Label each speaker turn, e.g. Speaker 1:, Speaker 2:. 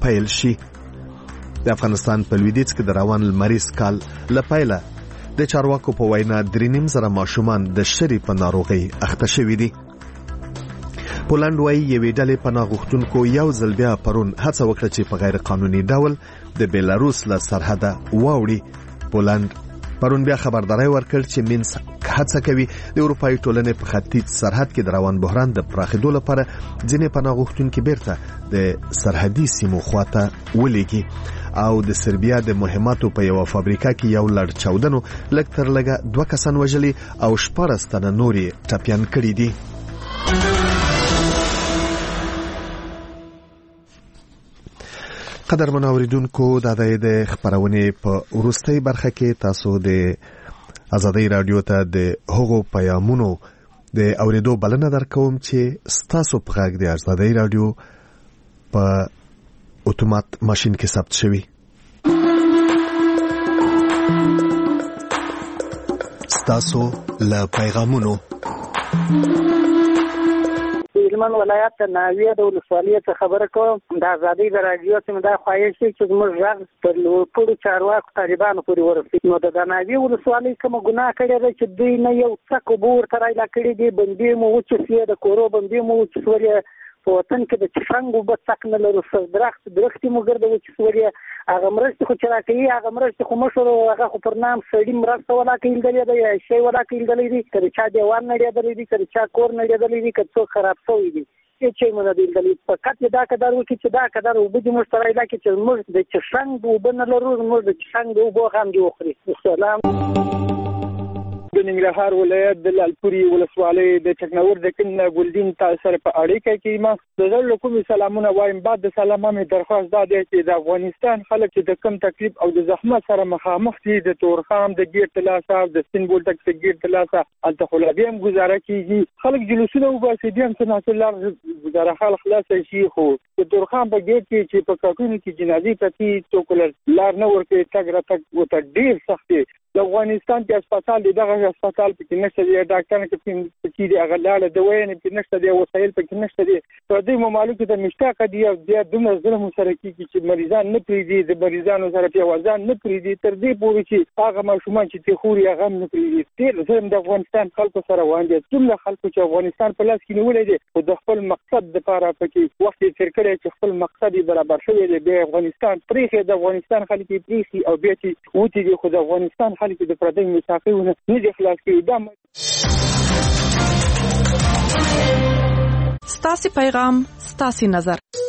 Speaker 1: پیل شي. د افغانستان په لویدیځ کې د روان لمریز کال لپاره د چارواکو په وینا 3.5 ماشومان د شری په ناروغي اخته شوي دي. پولند وايي یوې ډلې پناه غوښتونکو یو ځل بیا پرون هڅه وکړه چې په غیر قانوني ډول د بیلاروس له سرحده واوړي. پولند پرون بیا خبرداري ورکړ چې مینسک هڅه کوي د اروپאי ټولنې په ختیځ سرحد کې د روان بحران د پراخېدو لپاره ځینې پناه غوښتونکي بیرته د سرحدي سیمو خواته ولېږي او د سربیا د مهماتو په یو فابریکه کې یو لړ چاودنو لږ تر لږه 2 کسان وژلي او 14 تنه نوري ټپيان کړي دي. قدرمن اوریدونکو د خبرونې په وروستۍ برخه کې تاسو د ازادي رادیو ته د هغو پیغامونو د اوریدو بلنه درکوم چې ستاسو په غږ د ازادي رادیو په اتومات ماشين کې ثبت شوی. ستاسو له پیغامونو
Speaker 2: هلمند ولایت ناویه د ولسوالۍ څخه خبره کوم. د ازادي رادیو څخه دا خواهش دی چې موږ غږ پر لوړ چارواکو طالبانو پورې ورسېږي. نو د ناویه ولسوالۍ کوم ګناه کړی دی چې دوی نه یو څک بور تر ایلا کړی دی. بندي مو وچې د کورو بندي مو وچې په وطن کې د چفنګ وبد څک نه لرو. درختي مو ګرځي وچې هغه مرستې خو چې راکوي هغه مرستې خو مشر هغه خو پر نام سړي مرسته ولا کېدلې دی یا شی ولا کېدلې دی. کله چا دیوال نړېدلې دی کله چا کور نړېدلې دی کله څوک خراب شوی دی چې موږ د دې فقط دا قدر وکړي چې دا قدر وبدي مشتري لا کې چې موږ د چفنګ وبن لرو موږ د چفنګ وبو هم دی وخري. السلام د ننګرهار ولایت د لالپوري ولسوالۍ د چکنور د کله ګلدین تاسو په اړیکه کې ما د زړه کوم سلامونه وایم. بعد د سلامه درخواست ده چې د افغانستان خلک چې د کم تکلیف او د زحمت سره مخامخ دي د تورخام د ګیر تلاسه او د سنبول تک د ګیر تلاسه التخلابي هم گزاره کیږي. خلک جلوسونه وباسي دي هم څنګه الله گزاره خلک خلاص شي. خو د تورخام په ګیر کې چې په کاټونو کې جنازي پتی څوکلر لار نه ورکې تګ را تک وته ډیر سخت دی. د افغانستان کې هسپتال دی دغه هسپتال په کې نشته دی ډاکټر کې دی هغه لاله دوی نه په نشته دی وسایل په کې نشته دی. په دې ممالکو ته مشتاق دي او د دومره ظلم سره کیږي چې مریضان نه پریدي د مریضانو سره په وزن نه پریدي تر دې پورې چې هغه ماشومان چې تخوري هغه نه پریدي. ډېر ظلم د افغانستان خلکو سره وانجه څومره خلکو چې افغانستان په لاس کې نیولې دي او د خپل مقصد لپاره پکې وخت یې تیر کړی چې خپل مقصد برابر شوی دی. د افغانستان پریخي د افغانستان خلک پریخي او بیا چې وتی دي خو د افغانستان خلک د پردي میثاقونه نه دي خلاص کړي. دا
Speaker 3: ستاسو پیغام ستاسو نظر